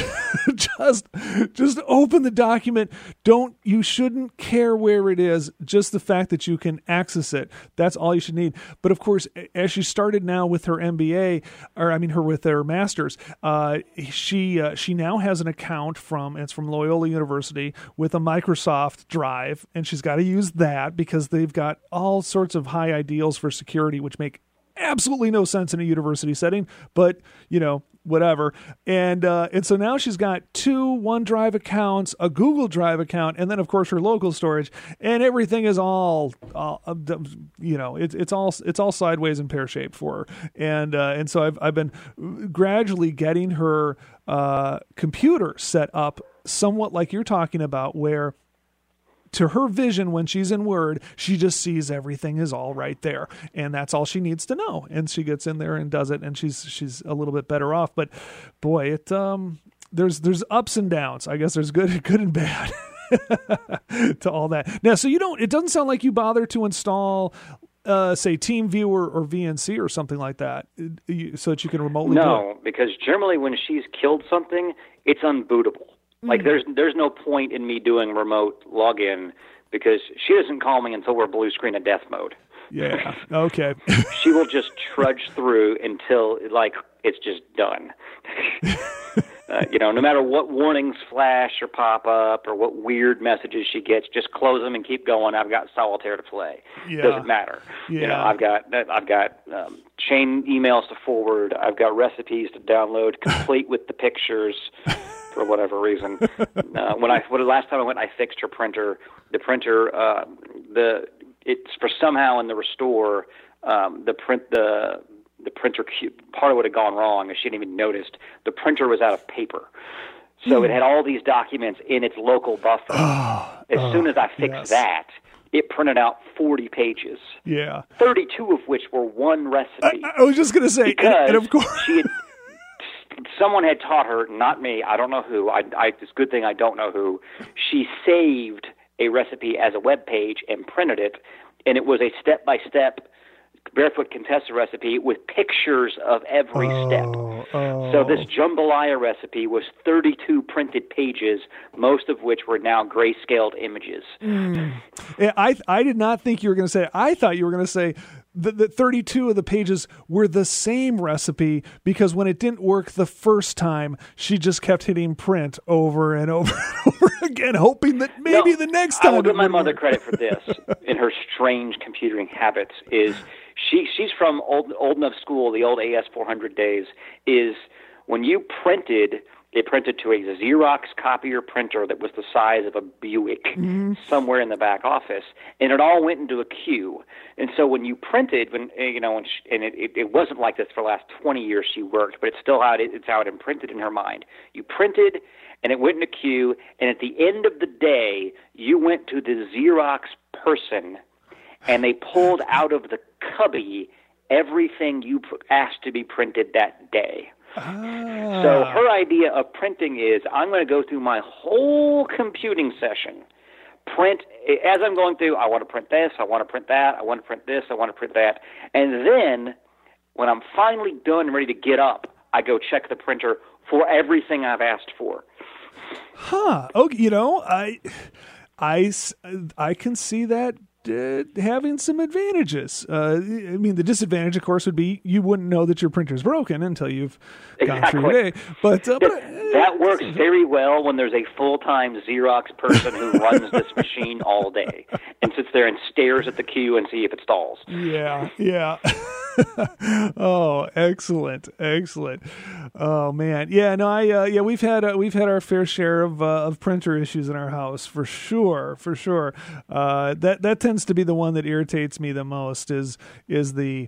Just open the document. You shouldn't care where it is. Just the fact that you can access it. That's all you should need. But of course, as she started now with her MBA, with her master's, she now has an account from Loyola University with a Microsoft Drive, and she's got to use that because they've got all sorts of high ideals for security, which make absolutely no sense in a university setting, but whatever. And so now she's got 2 OneDrive accounts, a Google Drive account, and then of course her local storage, and everything is all it's all sideways and pear-shaped for her. And so I've been gradually getting her computer set up somewhat like you're talking about, where to her vision, when she's in Word, she just sees everything is all right there, and that's all she needs to know. And she gets in there and does it, and she's a little bit better off. But boy, there's ups and downs. I guess there's good and bad to all that. Now, so it doesn't sound like you bother to install, say, TeamViewer or VNC or something like that, so that you can remotely. No, because generally when she's killed something, it's unbootable. Like there's no point in me doing remote login because she doesn't call me until we're blue screen of death mode. Yeah. Okay. She will just trudge through until it's just done. No matter what warnings flash or pop up or what weird messages she gets, just close them and keep going. I've got solitaire to play. Yeah. Doesn't matter. Yeah. I've got chain emails to forward. I've got recipes to download, complete with the pictures. For whatever reason, last time I went, I fixed her printer. The printer, it's for somehow in the restore, the the printer part of what had gone wrong is she hadn't even noticed the printer was out of paper. So it had all these documents in its local buffer. As soon as I fixed that, it printed out 40 pages. Yeah. 32 of which were one recipe. I was just going to say, and of course, someone had taught her, not me, I don't know who, it's a good thing I don't know who, she saved a recipe as a web page and printed it, and it was a step-by-step Barefoot Contessa recipe with pictures of every step. So this jambalaya recipe was 32 printed pages, most of which were now grayscaled images. Yeah, I did not think you were going to say, I thought you were going to say that 32 of the pages were the same recipe, because when it didn't work the first time, she just kept hitting print over and over and over again, hoping that maybe the next time. I will give my mother credit for this in her strange computering habits. Is she's from old enough school, the old AS400 days, is when you printed, it printed to a Xerox copier printer that was the size of a Buick somewhere in the back office, and it all went into a queue. And so when you printed, it wasn't like this for the last 20 years she worked, but it's still it's how it imprinted in her mind. You printed, and it went in a queue, and at the end of the day, you went to the Xerox person, and they pulled out of the cubby everything you asked to be printed that day. So her idea of printing is, I'm going to go through my whole computing session, print, as I'm going through, I want to print this, I want to print that, I want to print this, I want to print that, and then when I'm finally done and ready to get up, I go check the printer for everything I've asked for. Okay, I can see that having some advantages. I mean, the disadvantage, of course, would be you wouldn't know that your printer's broken until you've gone through your day. But that works very well when there's a full-time Xerox person who runs this machine all day and sits there and stares at the queue and see if it stalls. Yeah. Oh, excellent. Oh man, yeah. No, we've had our fair share of printer issues in our house for sure. That tends to be the one that irritates me the most. Is the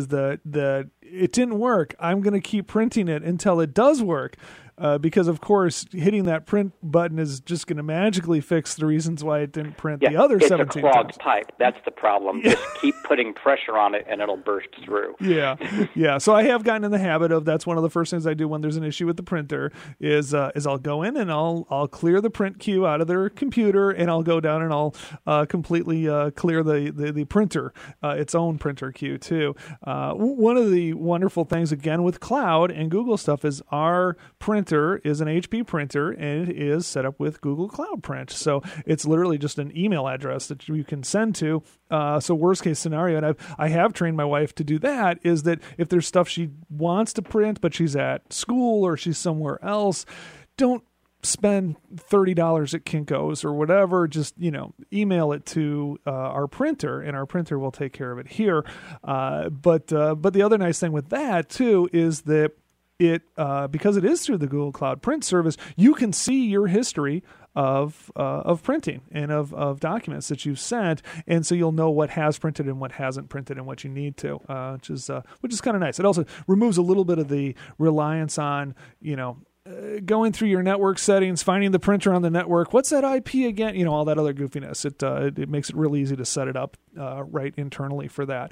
it didn't work. I'm going to keep printing it until it does work. Because, of course, hitting that print button is just going to magically fix the reasons why it didn't print the other 17 times. It's a clogged pipe. That's the problem. Just keep putting pressure on it, and it'll burst through. Yeah. So I have gotten in the habit of, that's one of the first things I do when there's an issue with the printer is I'll go in and I'll clear the print queue out of their computer, and I'll go down and I'll completely clear the printer, its own printer queue too. One of the wonderful things, again, with cloud and Google stuff is our printer is an HP printer, and it is set up with Google Cloud Print. So it's literally just an email address that you can send to. So worst case scenario, and I have trained my wife to do that, is that if there's stuff she wants to print, but she's at school or she's somewhere else, don't spend $30 at Kinko's or whatever. Just, email it to our printer, and our printer will take care of it here. But the other nice thing with that too is that it because it is through the Google Cloud Print service, you can see your history of printing and of documents that you've sent, and so you'll know what has printed and what hasn't printed and what you need to, which is kind of nice. It also removes a little bit of the reliance on going through your network settings, finding the printer on the network. What's that IP again? All that other goofiness. It makes it real easy to set it up right internally for that.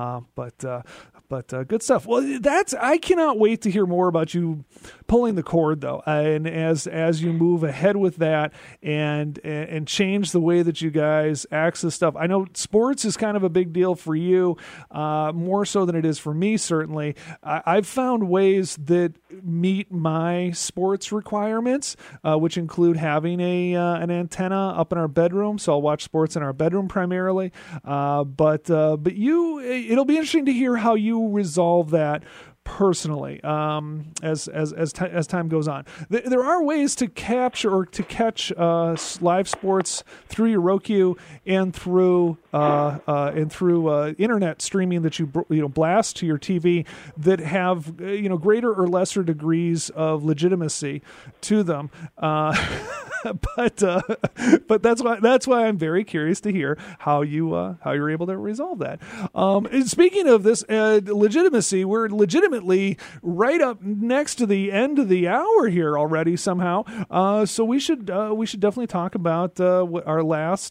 But good stuff. Well, I cannot wait to hear more about you pulling the cord, though, and as you move ahead with that and change the way that you guys access stuff. I know sports is kind of a big deal for you, more so than it is for me. Certainly, I've found ways that meet my sports requirements, which include having an antenna up in our bedroom, so I'll watch sports in our bedroom primarily. But it'll be interesting to hear how you resolve that personally as time goes on. There are ways to capture or to catch live sports through your Roku and through internet streaming that you blast to your TV that have greater or lesser degrees of legitimacy to them. but that's why I'm very curious to hear how you were able to resolve that. And speaking of this legitimacy, we're legitimately right up next to the end of the hour here already somehow. So we should definitely talk about our last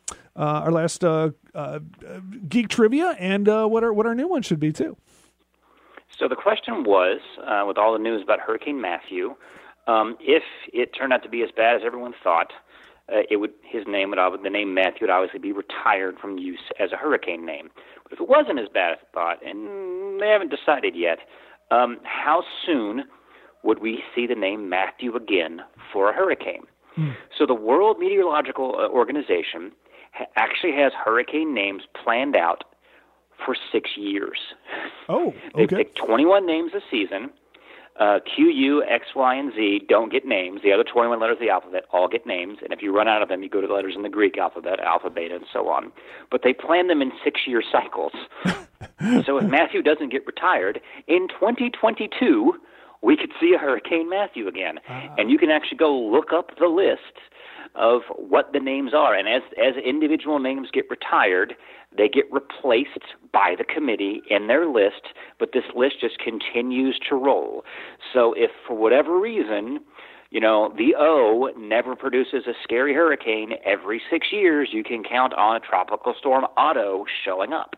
geek trivia and what our new one should be too. So the question was, with all the news about Hurricane Matthew, if it turned out to be as bad as everyone thought, the name Matthew would obviously be retired from use as a hurricane name. But if it wasn't as bad as thought, and they haven't decided yet, how soon would we see the name Matthew again for a hurricane? So the World Meteorological Organization actually has hurricane names planned out for 6 years. Oh, okay. They pick 21 names a season. Q, U, X, Y, and Z don't get names. The other 21 letters of the alphabet all get names. And if you run out of them, you go to the letters in the Greek alphabet, alpha, beta, and so on. But they plan them in 6-year cycles. So if Matthew doesn't get retired, in 2022, we could see a Hurricane Matthew again. And you can actually go look up the list of what the names are. And as individual names get retired, they get replaced by the committee in their list, but this list just continues to roll. So if for whatever reason, the O never produces a scary hurricane, every 6 years you can count on a Tropical Storm Otto showing up.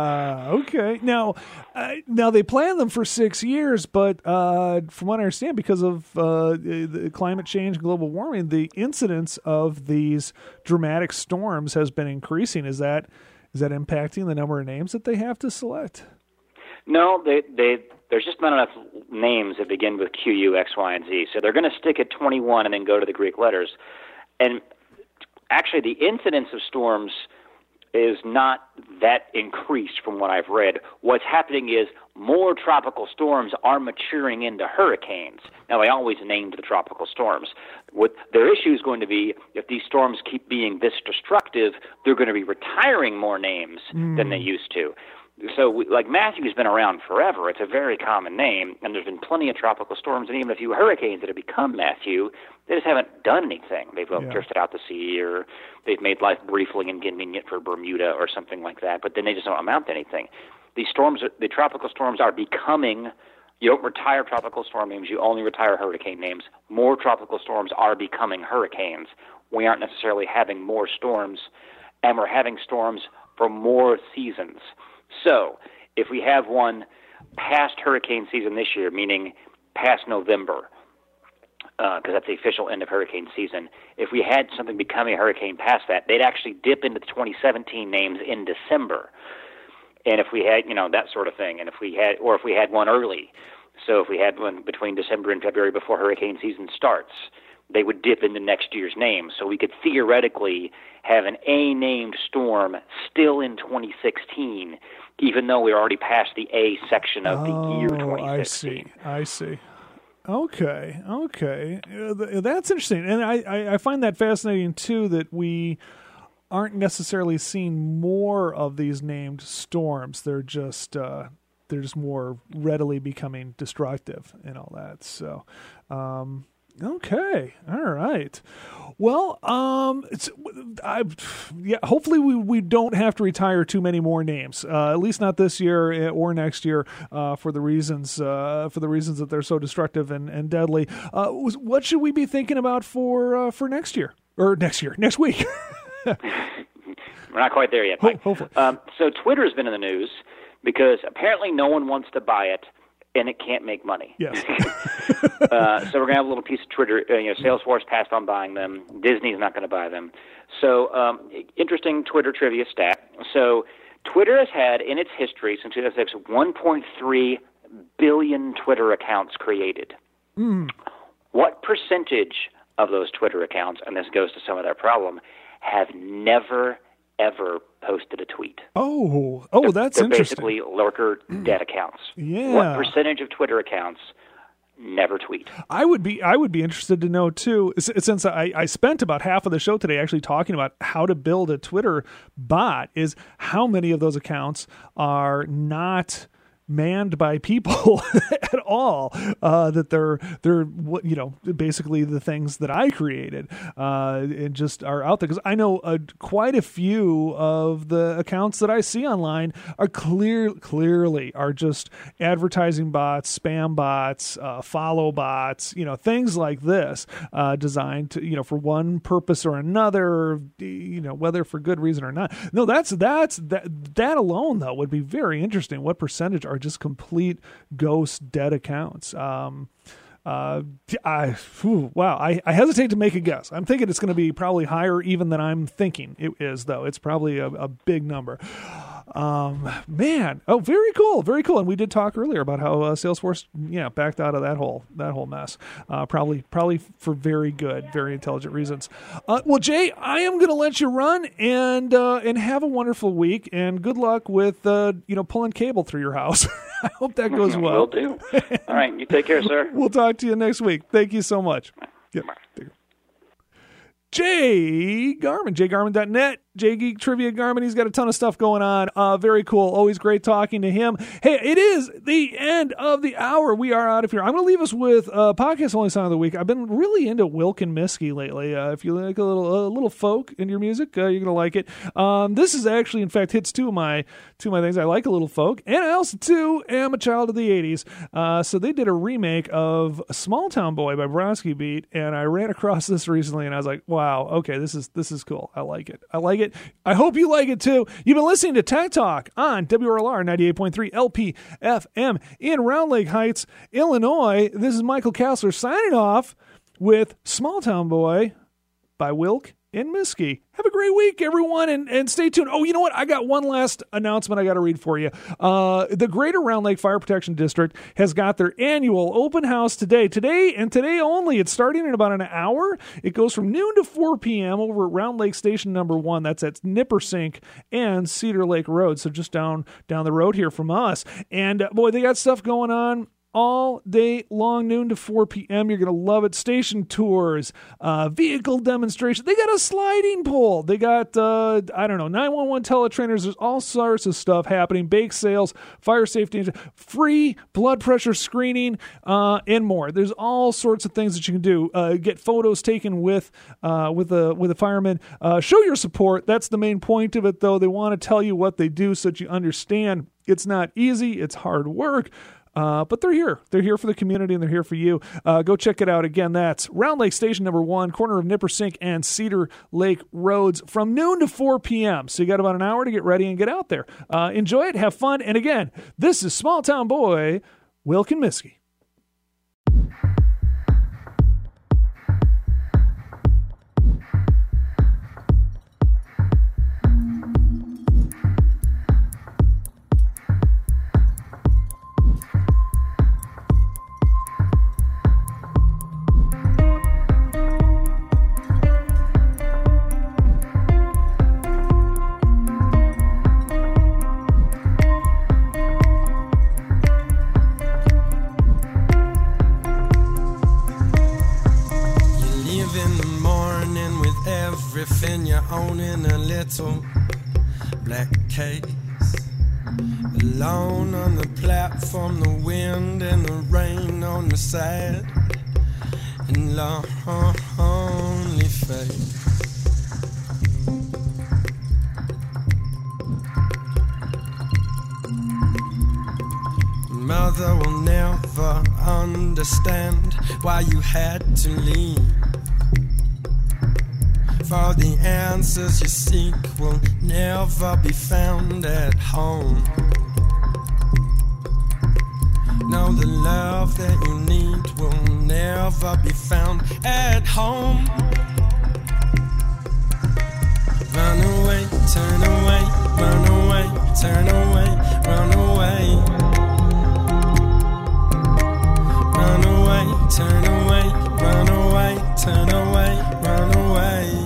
Okay. Now they plan them for 6 years, but from what I understand, because of the climate change and global warming, the incidence of these dramatic storms has been increasing. Is that impacting the number of names that they have to select? No, there's just not enough names that begin with Q, U, X, Y, and Z. So they're going to stick at 21 and then go to the Greek letters. And actually, the incidence of storms is not that increased from what I've read. What's happening is more tropical storms are maturing into hurricanes. Now, they always named the tropical storms. What their issue is going to be, if these storms keep being this destructive, they're going to be retiring more names than they used to. So, Matthew's been around forever. It's a very common name, and there's been plenty of tropical storms and even a few hurricanes that have become Matthew. They just haven't done anything. They've drifted out to sea, or they've made life briefly inconvenient for Bermuda or something like that, but then they just don't amount to anything. The tropical storms are becoming, you don't retire tropical storm names, you only retire hurricane names. More tropical storms are becoming hurricanes. We aren't necessarily having more storms, and we're having storms for more seasons. So, if we have one past hurricane season this year, meaning past November, because that's the official end of hurricane season, if we had something becoming a hurricane past that, they'd actually dip into the 2017 names in December. And if we had, that sort of thing, and if we had one early, so if we had one between December and February before hurricane season starts, they would dip into next year's name. So we could theoretically have an A-named storm still in 2016, even though we're already past the A section of the year 2016. I see. Okay. That's interesting. And I find that fascinating, too, that we aren't necessarily seeing more of these named storms. They're just more readily becoming destructive and all that. So, okay. All right. Well, hopefully we don't have to retire too many more names, at least not this year or next year, for the reasons that they're so destructive and deadly. What should we be thinking about for next year or next week? We're not quite there yet, Mike. Hopefully. So Twitter's been in the news because apparently no one wants to buy it, and it can't make money. Yes. So we're going to have a little piece of Twitter. Salesforce passed on buying them. Disney's not going to buy them. So interesting Twitter trivia stat. So Twitter has had in its history since 2006 1.3 billion Twitter accounts created. What percentage of those Twitter accounts, and this goes to some of their problem, have never, ever posted a tweet? Oh, that's they're interesting. Basically lurker dead accounts. Yeah. What percentage of Twitter accounts never tweet? I would be interested to know too, since I spent about half of the show today actually talking about how to build a Twitter bot, is how many of those accounts are not manned by people at all. That they're basically the things that I created and just are out there. Because I know quite a few of the accounts that I see online are clearly are just advertising bots, spam bots, follow bots, things like this, designed to, for one purpose or another, whether for good reason or not. No, that alone though would be very interesting. What percentage are just complete ghost dead accounts? Wow. I hesitate to make a guess. I'm thinking it's going to be probably higher even than I'm thinking it is, though. It's probably a big number. Man. Oh, very cool. Very cool. And we did talk earlier about how Salesforce, backed out of that whole mess. Probably for very good, very intelligent reasons. Well, Jay, I am going to let you run and have a wonderful week, and good luck with, pulling cable through your house. I hope that goes well. Will do. All right. You take care, sir. We'll talk to you next week. Thank you so much. Yeah. Jay Garman, jgarman.net, Jay Geek Trivia Garman. He's got a ton of stuff going on. Very cool. Always great talking to him. Hey, it is the end of the hour. We are out of here. I'm going to leave us with podcast only song of the week. I've been really into Wilk and Miskey lately. If you like a little folk in your music, you're going to like it. This is actually, in fact, hits two of my things. I like a little folk, and I also too am a child of the 80s. So they did a remake of Small Town Boy by Bronski Beat, and I ran across this recently, and I was like, wow, okay, this is cool. I like it. I hope you like it too. You've been listening to Tech Talk on WRLR 98.3 LPFM in Round Lake Heights, Illinois. This is Michael Kassler signing off with Small Town Boy by Wilk and Miskey. Have a great week, everyone, and stay tuned. Oh, you know what? I got one last announcement I got to read for you. The Greater Round Lake Fire Protection District has got their annual open house today and today only. It's starting in about an hour. It goes from noon to 4 p.m. over at Round Lake Station number 1. That's at Nippersink and Cedar Lake Road, so just down the road here from us. And boy, they got stuff going on all day long, noon to 4 p.m. You're going to love it. Station tours, vehicle demonstration. They got a sliding pole. They got, 911 teletrainers. There's all sorts of stuff happening. Bake sales, fire safety, free blood pressure screening, and more. There's all sorts of things that you can do. Get photos taken with a fireman. Show your support. That's the main point of it, though. They want to tell you what they do so that you understand it's not easy. It's hard work. But they're here. They're here for the community, and they're here for you. Go check it out. Again, that's Round Lake Station number 1, corner of Nippersink and Cedar Lake Roads, from noon to 4 p.m. So you got about an hour to get ready and get out there. Enjoy it. Have fun. And again, this is Small Town Boy, Wilk and Miskey. Everything you own in a little black case, alone on the platform, the wind and the rain on the side, and lonely face. Mother will never understand why you had to leave. For the answers you seek will never be found at home. No, the love that you need will never be found at home. Run away, turn away, run away, turn away, run away. Run away, turn away, run away, turn away, run away.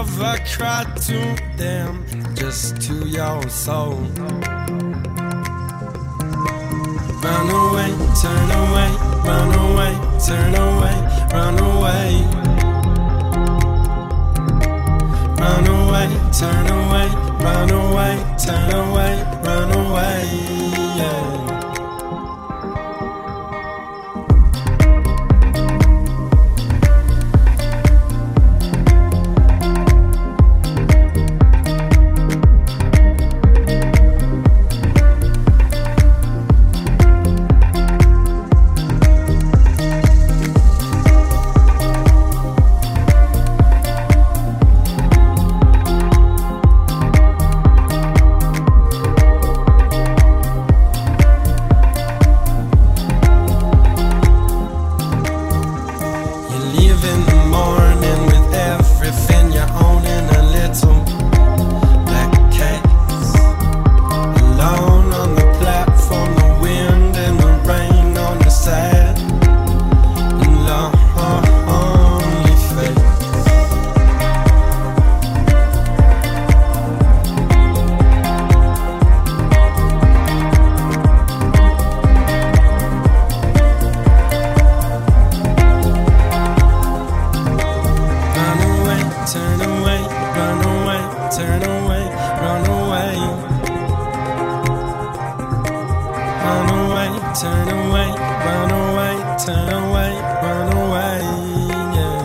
never cried to them, just to your soul. Run away, turn away, run away, turn away, run away. Run away, turn away, run away, turn away, run away, yeah. Turn away, run away, turn away, run away, yeah.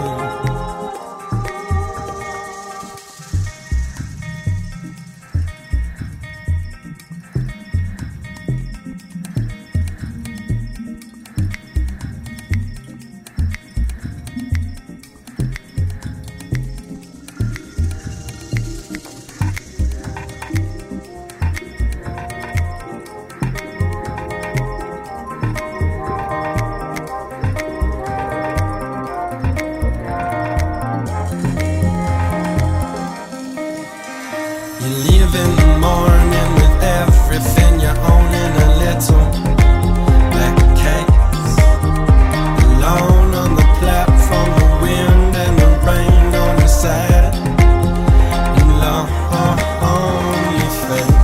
You leave in the morning with everything you own in a little black case, alone on the platform, the wind and the rain on the side, and lonely face.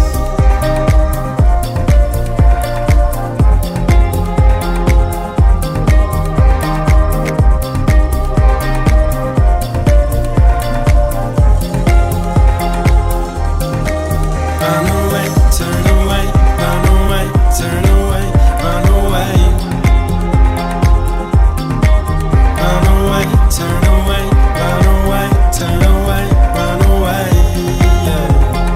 Run away, turn away, run away, turn away, run away. Run away, turn away, run away, turn away, run away, yeah.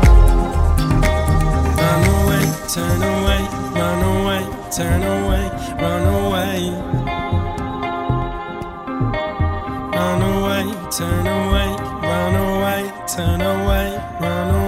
Run away, turn away, run away, turn away, run away. Run away, turn away, run away, turn away, run away.